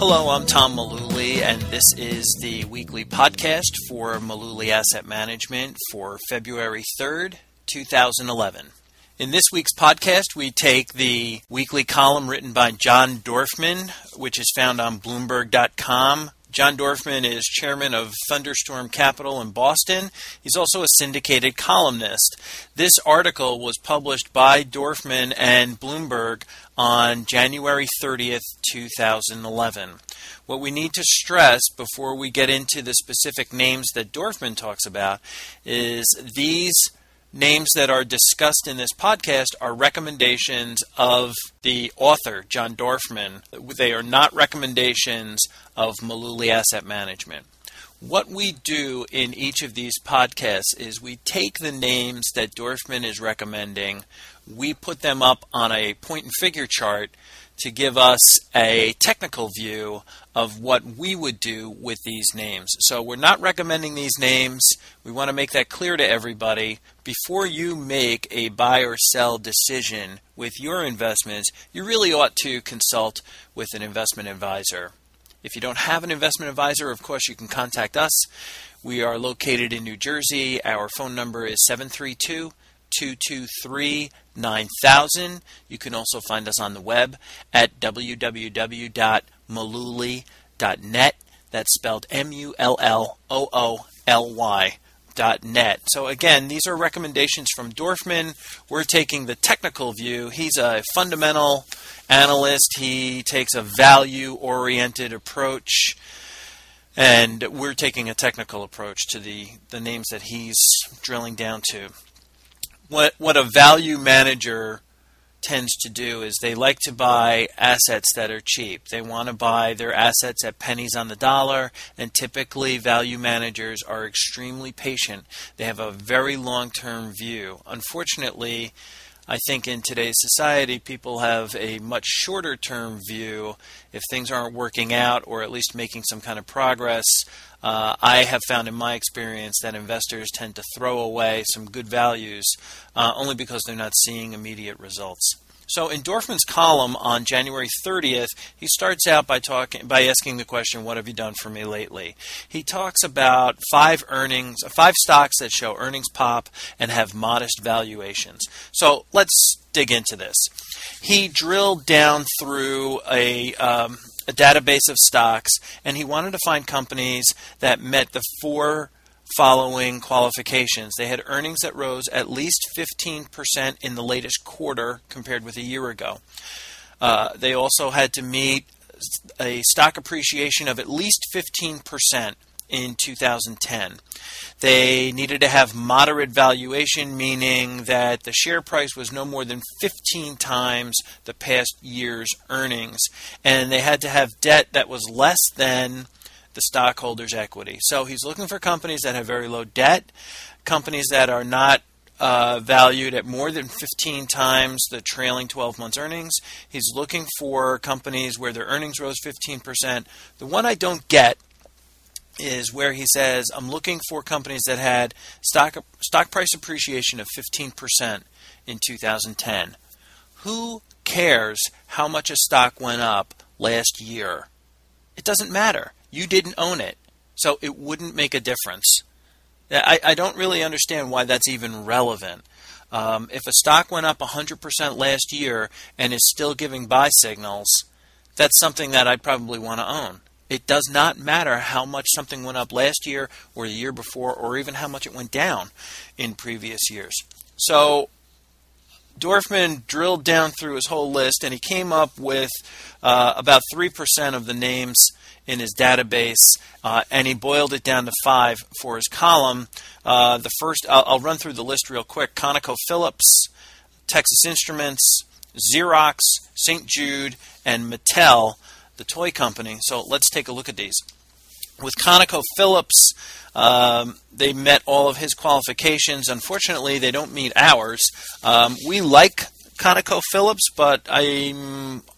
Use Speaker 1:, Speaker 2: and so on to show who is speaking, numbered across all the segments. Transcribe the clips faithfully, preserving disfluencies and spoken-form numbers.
Speaker 1: Hello, I'm Tom Mullooly, and this is the weekly podcast for Mullooly Asset Management for February third, two thousand eleven. In this week's podcast, we take the weekly column written by John Dorfman, which is found on Bloomberg dot com. John Dorfman is chairman of Thunderstorm Capital in Boston. He's also a syndicated columnist. This article was published by Dorfman and Bloomberg on January thirtieth, two thousand eleven. What we need to stress before we get into the specific names that Dorfman talks about is these names that are discussed in this podcast are recommendations of the author, John Dorfman. They are not recommendations of Mullooly Asset Management. What we do in each of these podcasts is we take the names that Dorfman is recommending, we put them up on a point and figure chart to give us a technical view of what we would do with these names. So we're not recommending these names. We want to make that clear to everybody. Before you make a buy or sell decision with your investments, you really ought to consult with an investment advisor. If you don't have an investment advisor, of course, you can contact us. We are located in New Jersey. Our phone number is seven three two, two two three, nine thousand. You can also find us on the web at w w w dot mullooly dot net. That's spelled M U L L O O L Y dot net. So again, these are recommendations from Dorfman. We're taking the technical view. He's a fundamental analyst. He takes a value-oriented approach, and we're taking a technical approach to the, the names that he's drilling down to. What what a value manager tends to do is they like to buy assets that are cheap. They want to buy their assets at pennies on the dollar, and typically value managers are extremely patient. They have a very long-term view. Unfortunately, I think in today's society, people have a much shorter-term view. If things aren't working out or at least making some kind of progress, uh, I have found in my experience that investors tend to throw away some good values uh, only because they're not seeing immediate results. So in Dorfman's column on January thirtieth, he starts out by talking by asking the question, what have you done for me lately? He talks about five earnings, five stocks that show earnings pop and have modest valuations. So let's dig into this. He drilled down through a um, a database of stocks, and he wanted to find companies that met the four following qualifications. They had earnings that rose at least fifteen percent in the latest quarter compared with a year ago. Uh, they also had to meet a stock appreciation of at least fifteen percent in two thousand ten. They needed to have moderate valuation, meaning that the share price was no more than fifteen times the past year's earnings, and they had to have debt that was less than the stockholders' equity. So he's looking for companies that have very low debt, companies that are not uh, valued at more than fifteen times the trailing twelve months earnings. He's looking for companies where their earnings rose fifteen percent. The one I don't get is where he says, I'm looking for companies that had stock stock price appreciation of fifteen percent in two thousand ten. Who cares how much a stock went up last year? It doesn't matter. You didn't own it, so it wouldn't make a difference. I, I don't really understand why that's even relevant. Um, if a stock went up one hundred percent last year and is still giving buy signals, that's something that I'd probably want to own. It does not matter how much something went up last year or the year before, or even how much it went down in previous years. So Dorfman drilled down through his whole list, and he came up with uh, about three percent of the names in his database, uh, and he boiled it down to five for his column. Uh, the first, I'll, I'll run through the list real quick. ConocoPhillips, Texas Instruments, Xerox, Saint Jude, and Mattel, the toy company. So let's take a look at these. With ConocoPhillips, um, they met all of his qualifications. Unfortunately, they don't meet ours. Um, we like ConocoPhillips, but I'm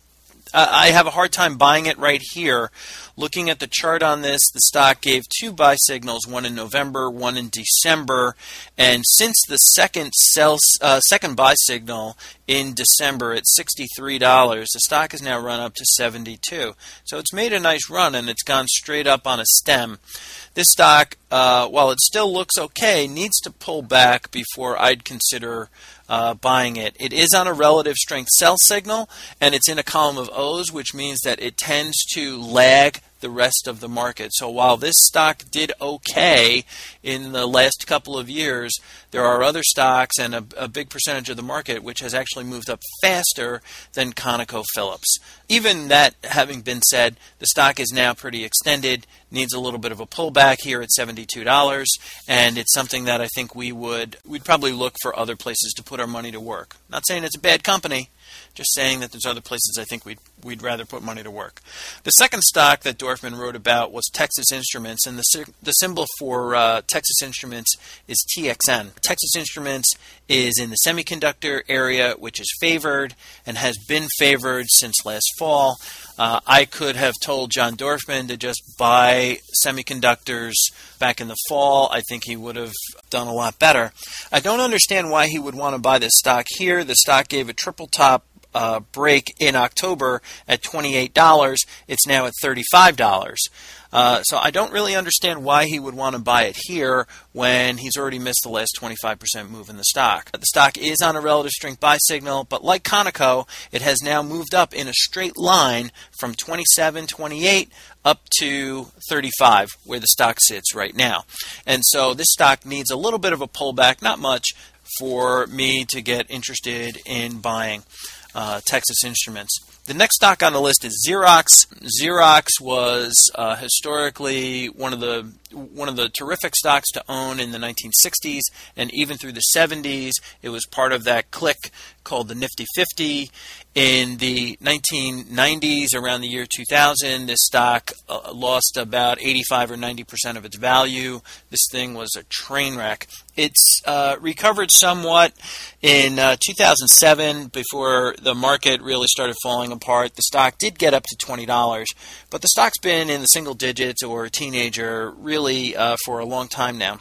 Speaker 1: Uh, I have a hard time buying it right here. Looking at the chart on this, the stock gave two buy signals, one in November, one in December. And since the second sell, uh, second buy signal in December at sixty-three dollars, the stock has now run up to seventy-two dollars. So it's made a nice run, and it's gone straight up on a stem. This stock, uh, while it still looks okay, needs to pull back before I'd consider uh, buying it. It is on a relative strength sell signal, and it's in a column of O's, which means that it tends to lag the rest of the market. So while this stock did okay in the last couple of years, there are other stocks and a, a big percentage of the market which has actually moved up faster than ConocoPhillips. Even that having been said, the stock is now pretty extended, needs a little bit of a pullback here at seventy-two dollars, and it's something that I think we would we'd probably look for other places to put our money to work. Not saying it's a bad company, just saying that there's other places I think we'd we'd rather put money to work. The second stock that Dorfman wrote about was Texas Instruments, and the the symbol for uh, Texas Instruments is T X N. Texas Instruments is in the semiconductor area, which is favored and has been favored since last fall. Uh, I could have told John Dorfman to just buy semiconductors back in the fall. I think he would have done a lot better. I don't understand why he would want to buy this stock here. The stock gave a triple top uh, break in October at twenty-eight dollars. It's now at thirty-five dollars. Uh, so I don't really understand why he would want to buy it here when he's already missed the last twenty-five percent move in the stock. The stock is on a relative strength buy signal, but like Conoco, it has now moved up in a straight line from twenty-seven, twenty-eight up to thirty-five, where the stock sits right now. And so this stock needs a little bit of a pullback, not much, for me to get interested in buying uh, Texas Instruments. The next stock on the list is Xerox. Xerox was uh, historically one of the one of the terrific stocks to own in the nineteen sixties, and even through the seventies. It was part of that clique called the Nifty fifty. In the nineteen nineties, around the year two thousand, this stock uh, lost about eighty-five or ninety percent of its value. This thing was a train wreck. It's uh, recovered somewhat in uh, two thousand seven before the market really started falling apart. The stock did get up to twenty dollars, but the stock's been in the single digits or a teenager really uh, for a long time now.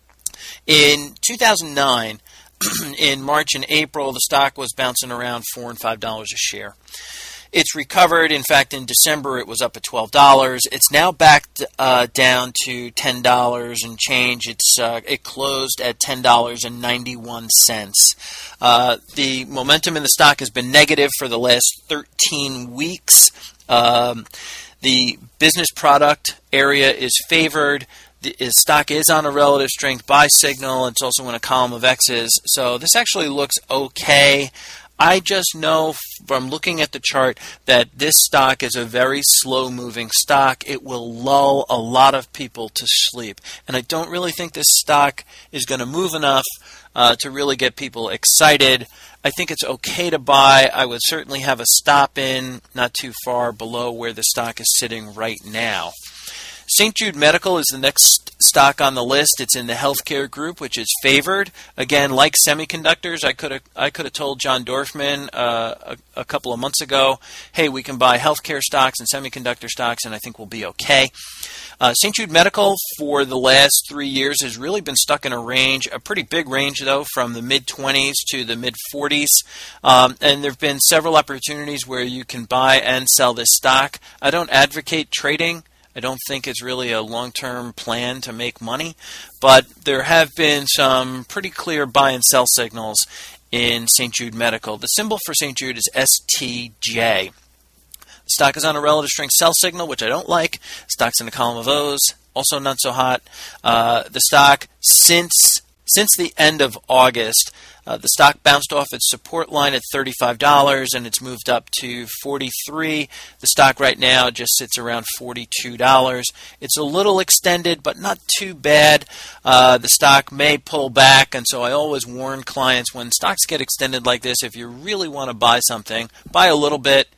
Speaker 1: In two thousand nine, in March and April, the stock was bouncing around four and five dollars a share. It's recovered. In fact, in December, it was up at twelve dollars. It's now back uh, down to ten dollars and change. It's uh, it closed at ten dollars and ninety-one cents. Uh, the momentum in the stock has been negative for the last thirteen weeks. Um, the business product area is favored. The stock is on a relative strength buy signal. It's also in a column of X's. So this actually looks okay. I just know from looking at the chart that this stock is a very slow-moving stock. It will lull a lot of people to sleep. And I don't really think this stock is going to move enough uh, to really get people excited. I think it's okay to buy. I would certainly have a stop in not too far below where the stock is sitting right now. Saint Jude Medical is the next stock on the list. It's in the healthcare group, which is favored. Again, like semiconductors, I could have I could have told John Dorfman uh, a, a couple of months ago, hey, we can buy healthcare stocks and semiconductor stocks, and I think we'll be okay. Uh, Saint Jude Medical for the last three years has really been stuck in a range, a pretty big range, though, from the mid-twenties to the mid-forties. Um, and there have been several opportunities where you can buy and sell this stock. I don't advocate trading. I don't think it's really a long-term plan to make money, but there have been some pretty clear buy and sell signals in Saint Jude Medical. The symbol for Saint Jude is S T J. The stock is on a relative strength sell signal, which I don't like. Stock's in a column of O's, also not so hot. Uh, the stock, since since the end of August, Uh, the stock bounced off its support line at thirty-five dollars, and it's moved up to forty-three dollars. The stock right now just sits around forty-two dollars. It's a little extended, but not too bad. Uh, the stock may pull back, and so I always warn clients when stocks get extended like this, if you really want to buy something, buy a little bit,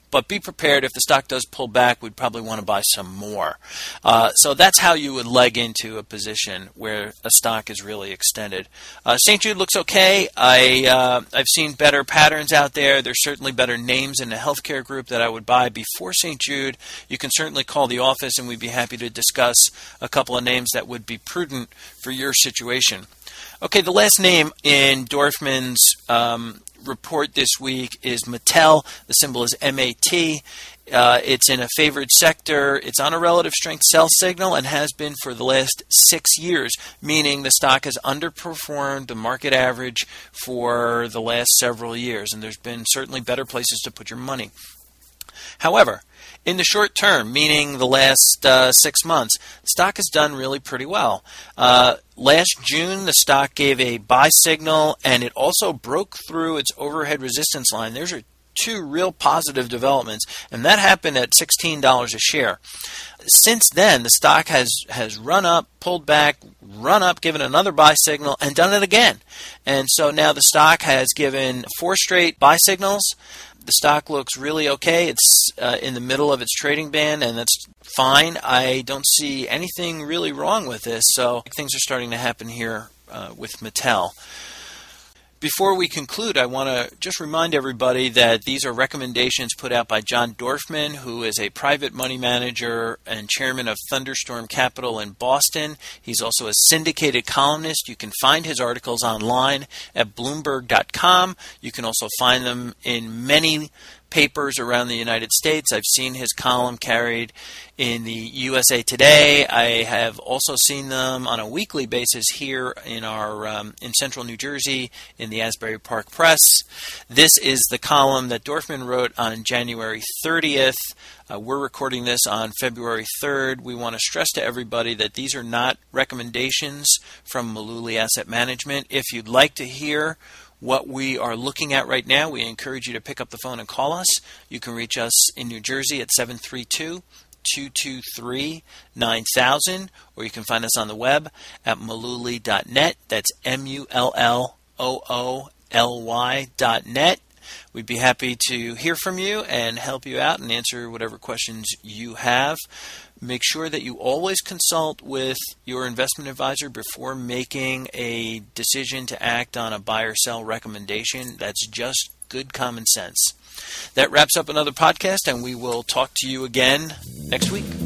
Speaker 1: but be prepared. If the stock does pull back, we'd probably want to buy some more. Uh, so that's how you would leg into a position where a stock is really extended. Uh, Saint Jude looks okay. I, uh, I've seen better patterns out there. There's certainly better names in the healthcare group that I would buy before Saint Jude. You can certainly call the office and we'd be happy to discuss a couple of names that would be prudent for your situation. Okay, the last name in Dorfman's um, report this week is Mattel. The symbol is M A T. Uh, it's in a favored sector. It's on a relative strength sell signal and has been for the last six years, meaning the stock has underperformed the market average for the last several years, and there's been certainly better places to put your money. However, in the short term, meaning the last uh, six months, the stock has done really pretty well. Uh, last June, the stock gave a buy signal, and it also broke through its overhead resistance line. There's a two real positive developments, and that happened at sixteen dollars a share. Since then, the stock has, has run up, pulled back, run up, given another buy signal, and done it again. And so now the stock has given four straight buy signals. The stock looks really okay. It's uh, in the middle of its trading band, and that's fine. I don't see anything really wrong with this, so things are starting to happen here uh, with Mattel. Before we conclude, I want to just remind everybody that these are recommendations put out by John Dorfman, who is a private money manager and chairman of Thunderstorm Capital in Boston. He's also a syndicated columnist. You can find his articles online at bloomberg dot com. You can also find them in many papers around the United States. I've seen his column carried in the U S A Today. I have also seen them on a weekly basis here in our um, in Central New Jersey in the Asbury Park Press. This is the column that Dorfman wrote on January thirtieth. Uh, we're recording this on February third. We want to stress to everybody that these are not recommendations from Mullooly Asset Management. If you'd like to hear what we are looking at right now, we encourage you to pick up the phone and call us. You can reach us in New Jersey at seven three two, two two three, nine thousand, or you can find us on the web at mullooly dot net. That's M U L L O O L Y dot net. We'd be happy to hear from you and help you out and answer whatever questions you have. Make sure that you always consult with your investment advisor before making a decision to act on a buy or sell recommendation. That's just good common sense. That wraps up another podcast, and we will talk to you again next week.